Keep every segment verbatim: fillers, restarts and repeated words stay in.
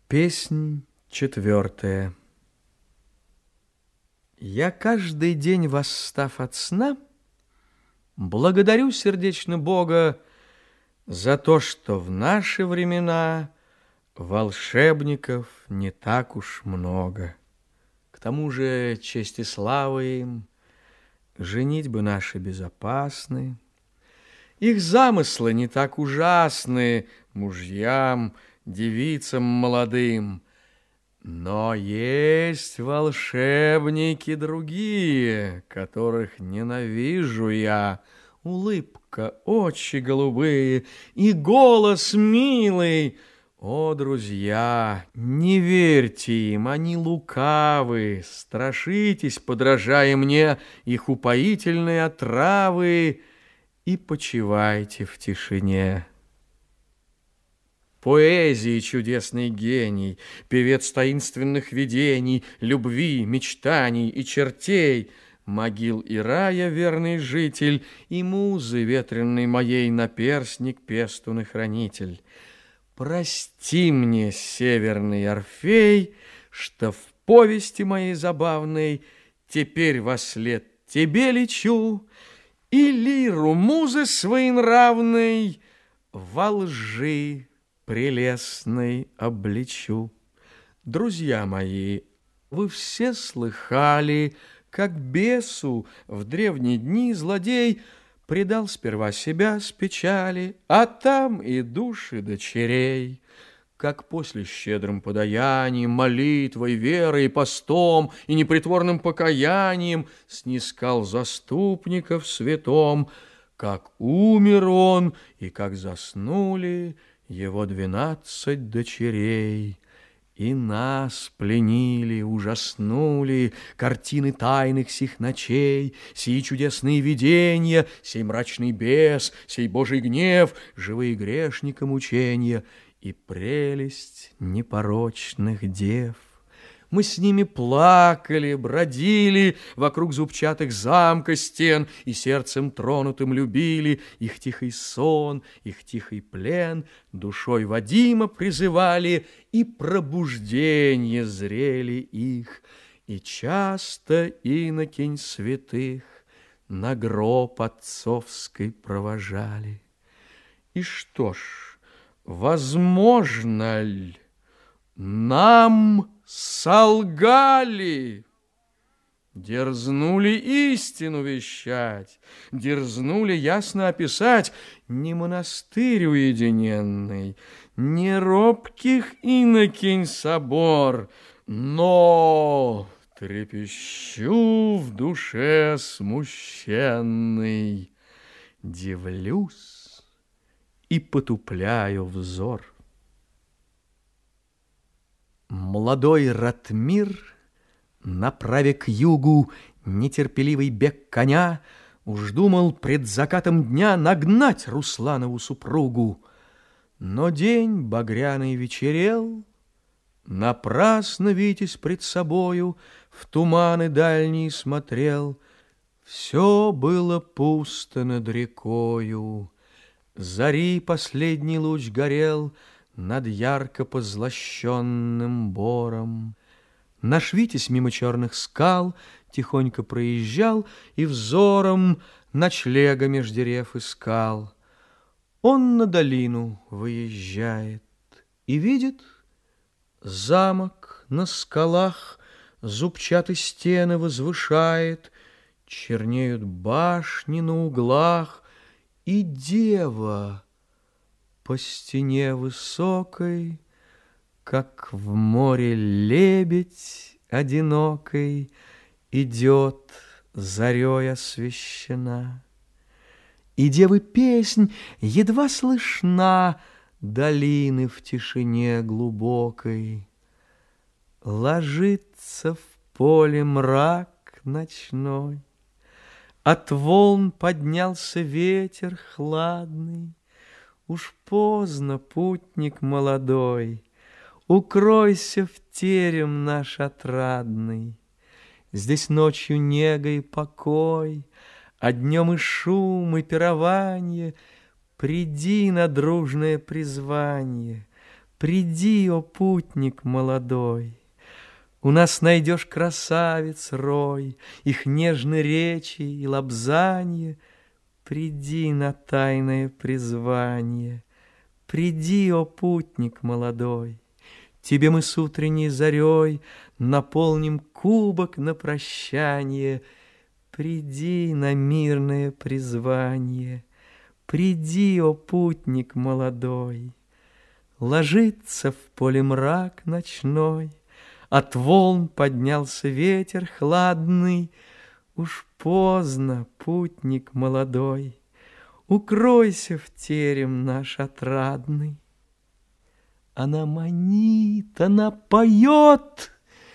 Песнь четвертая. Я каждый день, восстав от сна, благодарю сердечно Бога за то, что в наши времена волшебников не так уж много. К тому же честь и слава им, женитьбы наши безопасны, их замыслы не так ужасны мужьям, девицам молодым. Но есть волшебники другие, которых ненавижу я. Улыбка, очи голубые и голос милый. О, друзья, не верьте им, они лукавы. Страшитесь, подражая мне, их упоительные отравы, и почивайте в тишине. Поэзии чудесный гений, певец таинственных видений, любви, мечтаний и чертей, могил и рая верный житель, и музы ветреной моей наперстник, пестун и хранитель. Прости мне, северный Орфей, что в повести моей забавной теперь вослед тебе лечу, и лиру музы своенравной во лжи прелестной обличу. Друзья мои, вы все слыхали, как бесу в древние дни злодей предал сперва себя с печали, а там и души дочерей. Как после щедрым подаянием, молитвой, верой и постом и непритворным покаянием снискал заступников святом, как умер он и как заснули его двенадцать дочерей. И нас пленили, ужаснули картины тайных сих ночей, сии чудесные видения, сей мрачный бес, сей Божий гнев, живые грешника мучения и прелесть непорочных дев. Мы с ними плакали, бродили вокруг зубчатых замка стен и сердцем тронутым любили их тихий сон, их тихий плен, душой Вадима призывали, и пробуждение зрели их, и часто инокинь святых на гроб отцовской провожали. И что ж, возможно ли нам солгали? Дерзнули истину вещать, дерзнули ясно описать не монастырь уединенный, не робких инокинь собор, но трепещу в душе смущенный, дивлюсь и потупляю взор. Молодой Ратмир, направя к югу нетерпеливый бег коня, уж думал пред закатом дня нагнать Русланову супругу. Но день багряный вечерел, напрасно Витязь пред собою в туманы дальние смотрел. Все было пусто над рекою, зари последний луч горел над ярко позлощенным бором. Наш Витязь мимо черных скал тихонько проезжал и взором ночлега меж дерев искал. Он на долину выезжает и видит замок на скалах, зубчатые стены возвышает, чернеют башни на углах, и дева по стене высокой, как в море лебедь одинокой, идет зарей освещена. И девы песнь едва слышна долины в тишине глубокой. Ложится в поле мрак ночной, от волн поднялся ветер хладный. Уж поздно, путник молодой, укройся в терем наш отрадный. Здесь ночью нега и покой, а днем и шум, и пирование. Приди на дружное призвание, Приди, о путник молодой, у нас найдешь красавиц рой, их нежные речи и лобзанье. Приди на тайное призвание, приди, о путник молодой. Тебе мы с утренней зарей наполним кубок на прощание. Приди на мирное призвание, приди, о путник молодой. Ложится в поле мрак ночной, от волн поднялся ветер хладный. Уж поздно, путник молодой, укройся в терем наш отрадный. Она манит, она поет,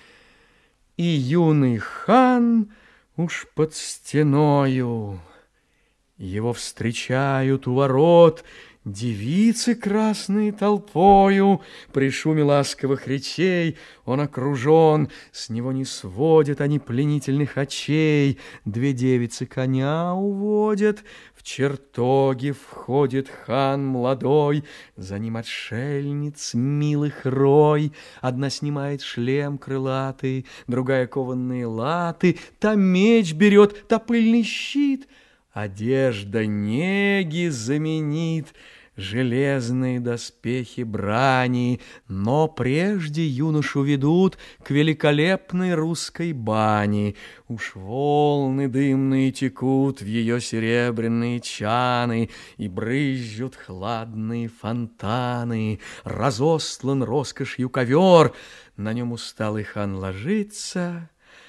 и юный хан уж под стеною. Его встречают у ворот девицы красные толпою. При шуме ласковых речей он окружен, с него не сводят они пленительных очей. Две девицы коня уводят, в чертоги входит хан молодой, за ним отшельниц милых рой. Одна снимает шлем крылатый, другая кованные латы, та меч берет, та пыльный щит. Одежда неги заменит железные доспехи брани, но прежде юношу ведут к великолепной русской бане. Уж волны дымные текут в ее серебряные чаны, и брызжут хладные фонтаны. Разостлан роскошью ковер, на нем усталый хан ложится,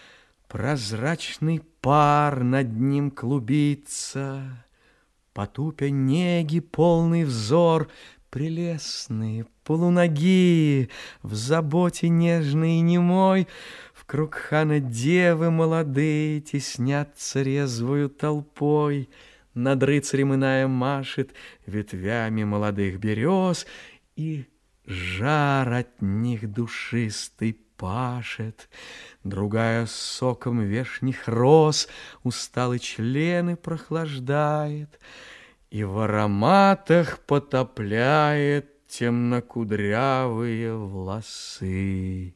прозрачный пар над ним клубится. Потупя неги полный взор, прелестные, полуногие, в заботе нежной и немой, вкруг хана девы молодые теснятся резвою толпой. Над рыцарем иная машет ветвями молодых берез, и жар от них душистый пашет. Другая соком вешних роз усталые члены прохлаждает и в ароматах потопляет темнокудрявые волосы.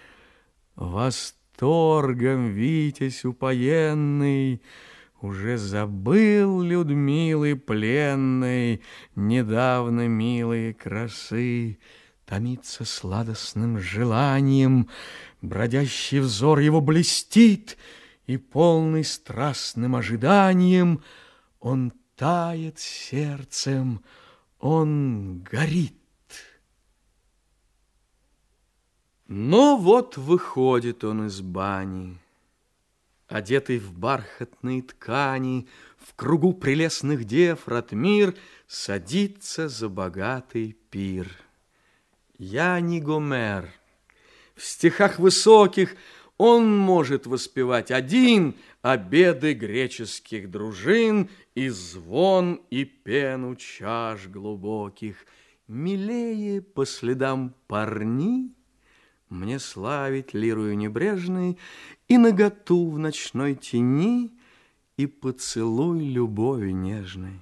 Восторгом витязь упоенный уже забыл Людмилы пленной недавно милые красы. Томится сладостным желанием, бродящий взор его блестит, и полный страстным ожиданием он тает сердцем, он горит. Но вот выходит он из бани, одетый в бархатные ткани, в кругу прелестных дев Ратмир садится за богатый пир. Я не Гомер. В стихах высоких он может воспевать один обеды греческих дружин и звон и пену чаш глубоких. Милее по следам парни мне славить лирую небрежной и наготу в ночной тени и поцелуй любови нежной.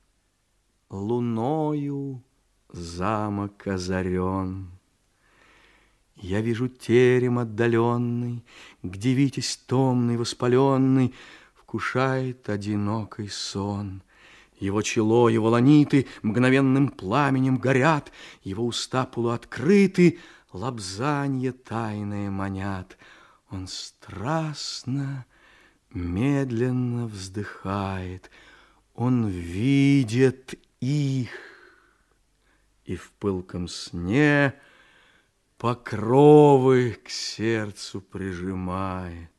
Луною замок озарен. Я вижу терем отдаленный, где витязь томный, воспаленный вкушает одинокий сон. Его чело, его ланиты мгновенным пламенем горят, его уста полуоткрыты, лобзанье тайное манят. Он страстно, медленно вздыхает, он видит их, и в пылком сне покровы к сердцу прижимает.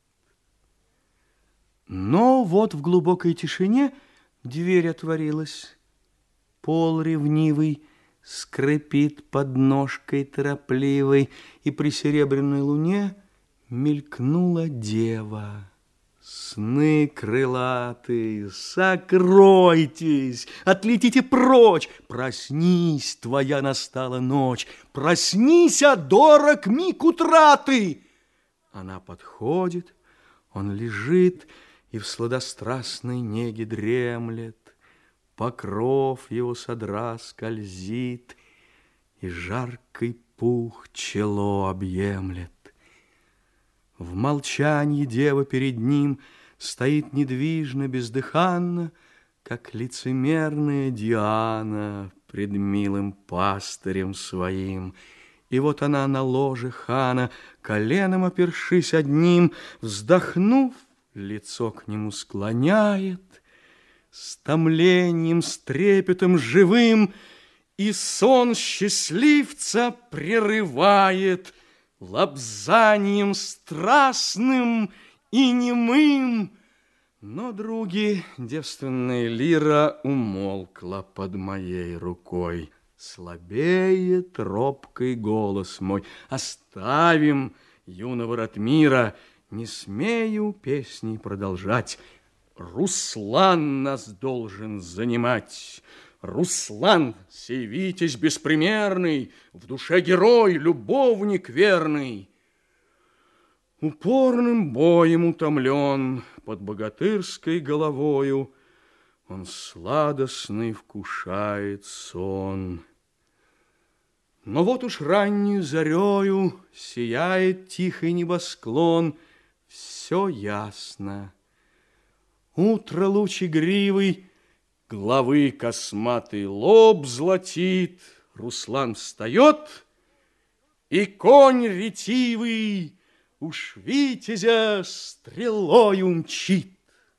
Но вот в глубокой тишине дверь отворилась. Пол ревнивый скрипит под ножкой торопливой, и при серебряной луне мелькнула дева. Сны крылатые, сокройтесь, отлетите прочь, проснись, твоя настала ночь, проснись, а дорог миг утраты. Она подходит, он лежит и в сладострастной неге дремлет, покров его содра скользит, и жаркий пух чело объемлет. В молчании дева перед ним стоит недвижно, бездыханно, как лицемерная Диана пред милым пастырем своим. И вот она на ложе хана, коленом опершись одним, вздохнув, лицо к нему склоняет, с томлением, с трепетом живым, и сон счастливца прерывает лобзанием страстным и немым. Но, други, девственная лира умолкла под моей рукой. Слабеет робкий голос мой. Оставим юного Ратмира, не смею песней продолжать. Руслан нас должен занимать. Руслан, сей витязь беспримерный, в душе герой, любовник верный. Упорным боем утомлен, под богатырской головою он сладостный вкушает сон. Но вот уж раннюю зарею сияет тихий небосклон, все ясно. Утро луч игривый, главы косматый лоб золотит, Руслан встает, и конь ретивый уж витязя стрелою мчит.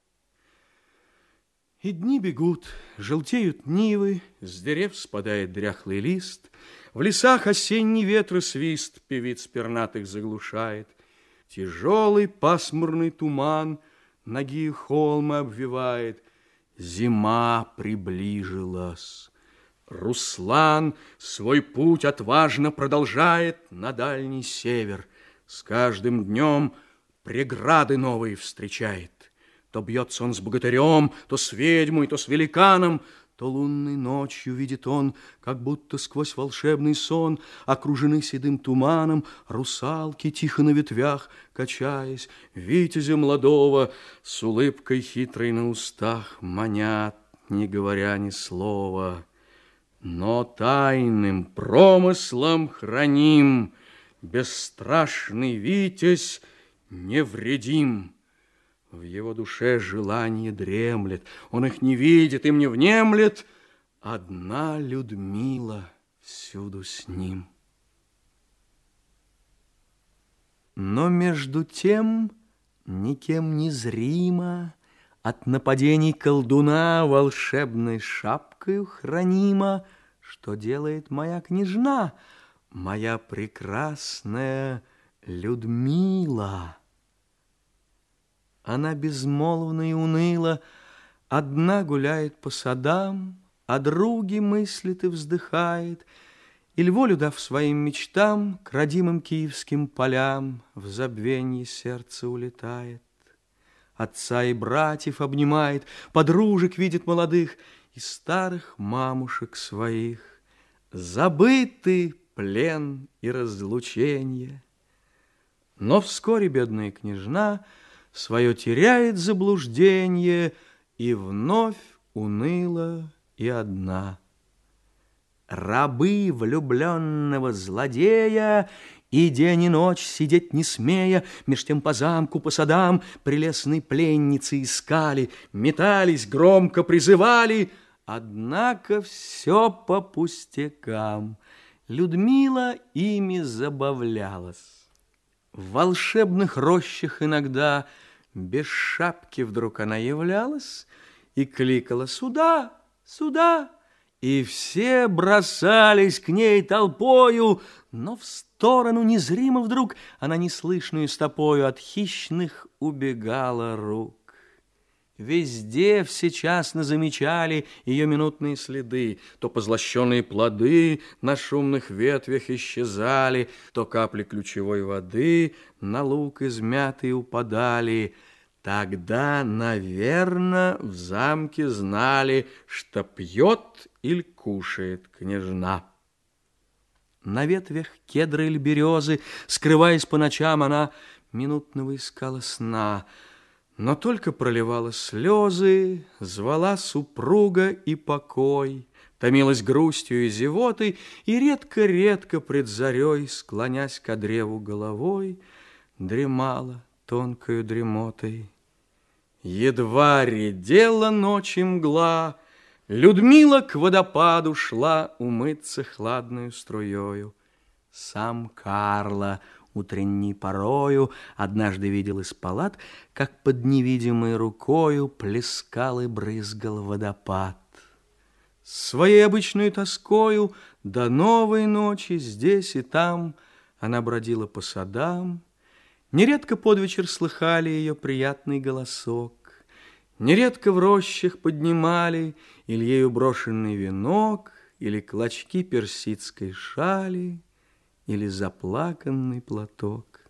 И дни бегут, желтеют нивы, с дерев спадает дряхлый лист, в лесах осенний ветры свист певиц пернатых заглушает. Тяжелый пасмурный туман ноги холма обвивает. Зима приближилась. Руслан свой путь отважно продолжает на дальний север. С каждым днем преграды новые встречает. То бьется он с богатырем, то с ведьмой, то с великаном, то лунной ночью видит он, как будто сквозь волшебный сон, окружены седым туманом, русалки тихо на ветвях, качаясь, витязя молодого, с улыбкой хитрой на устах, манят, не говоря ни слова. Но тайным промыслом храним, бесстрашный витязь невредим. В его душе желание дремлет, он их не видит, им не внемлет. Одна Людмила всюду с ним. Но между тем никем не зримо от нападений колдуна волшебной шапкою хранима, что делает моя княжна, моя прекрасная Людмила. Она безмолвна и уныла, одна гуляет по садам, о друге мыслит и вздыхает, и волю дав своим мечтам, к родимым киевским полям в забвенье сердце улетает. Отца и братьев обнимает, подружек видит молодых и старых мамушек своих. Забыты плен и разлученье. Но вскоре бедная княжна свое теряет заблужденье и вновь уныла и одна. Рабы влюбленного злодея и день и ночь сидеть не смея, меж тем по замку, по садам прелестной пленницы искали, метались, громко призывали, однако все по пустякам. Людмила ими забавлялась. В волшебных рощах иногда без шапки вдруг она являлась и кликала «Сюда! Сюда!» И все бросались к ней толпою, но в сторону незримо вдруг она неслышную стопою от хищных убегала рук. Везде всечасно замечали ее минутные следы. То позлощенные плоды на шумных ветвях исчезали, то капли ключевой воды на луг измятый упадали. Тогда, наверно, в замке знали, что пьет или кушает княжна. На ветвях кедра или березы, скрываясь по ночам, она минутного искала сна, но только проливала слезы, звала супруга и покой, томилась грустью и зевотой, и редко-редко пред зарей, склонясь ко древу головой, дремала тонкою дремотой. Едва редела ночи мгла, Людмила к водопаду шла умыться хладною струёю. Сам Карло утренней порою однажды видел из палат, как под невидимой рукою плескал и брызгал водопад. Своей обычной тоскою до новой ночи здесь и там она бродила по садам. Нередко под вечер слыхали ее приятный голосок, нередко в рощах поднимали Ильею брошенный венок, или клочки персидской шали, или заплаканный платок.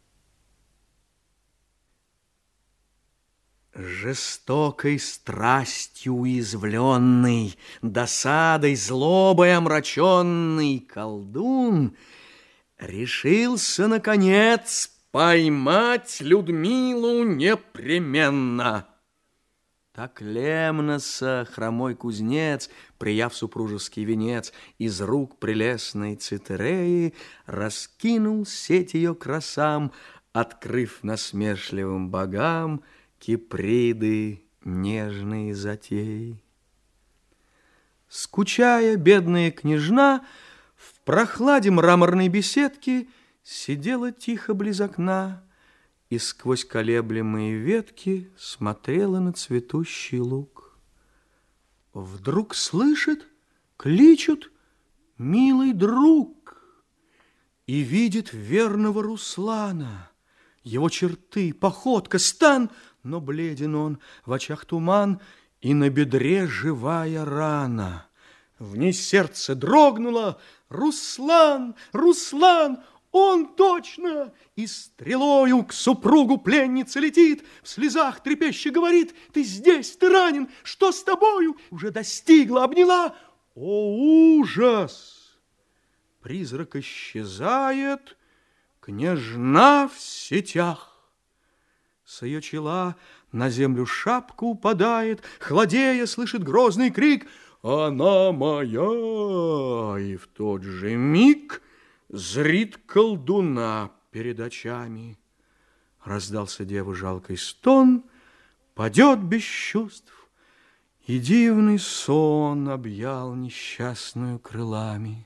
Жестокой страстью уязвленный, досадой, злобой омраченный колдун решился, наконец, поймать Людмилу непременно. Так лемноса хромой кузнец, прияв супружеский венец, из рук прелестной Цитереи раскинул сеть ее красам, открыв насмешливым богам Киприды нежные затеи. Скучая, бедная княжна в прохладе мраморной беседки сидела тихо близ окна и сквозь колеблемые ветки смотрела на цветущий луг. Вдруг слышит, кличут: «Милый друг!» И видит верного Руслана. Его черты, походка, стан, но бледен он, в очах туман, и на бедре живая рана. В ней сердце дрогнуло: «Руслан! Руслан! Он точно!» И стрелою к супругу пленницы летит, в слезах трепеща говорит: «Ты здесь, ты ранен, что с тобою?» Уже достигла, обняла. О, ужас! Призрак исчезает, княжна в сетях. С ее чела на землю шапка упадает, хладея, слышит грозный крик: «Она моя!» И в тот же миг зрит колдуна перед очами. Раздался деву жалкий стон, падет без чувств, и дивный сон объял несчастную крылами.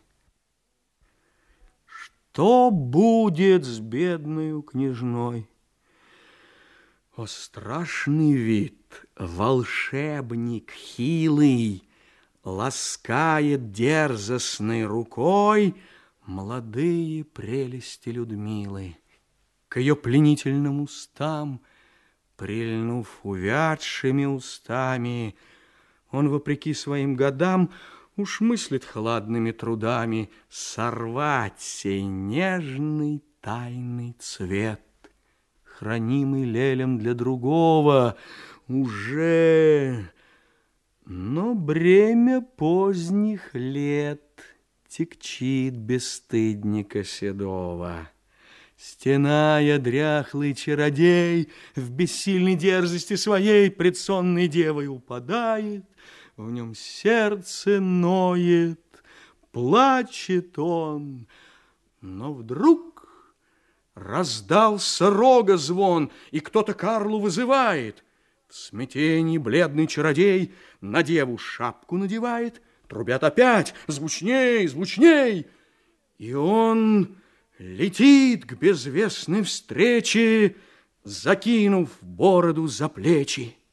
Что будет с бедною княжной? О, страшный вид! Волшебник хилый ласкает дерзостной рукой молодые прелести Людмилы. К ее пленительным устам, прильнув увядшими устами, он, вопреки своим годам, уж мыслит хладными трудами сорвать сей нежный тайный цвет, хранимый лелем для другого уже. Но бремя поздних лет тягчит бесстыдника седого. Стеная, дряхлый чародей в бессильной дерзости своей пред сонной девой упадает, в нем сердце ноет, плачет он. Но вдруг раздался рога звон, и кто-то Карлу вызывает. В смятении бледный чародей на деву шапку надевает. Трубят опять: звучней, звучней! И он летит к безвестной встрече, закинув бороду за плечи.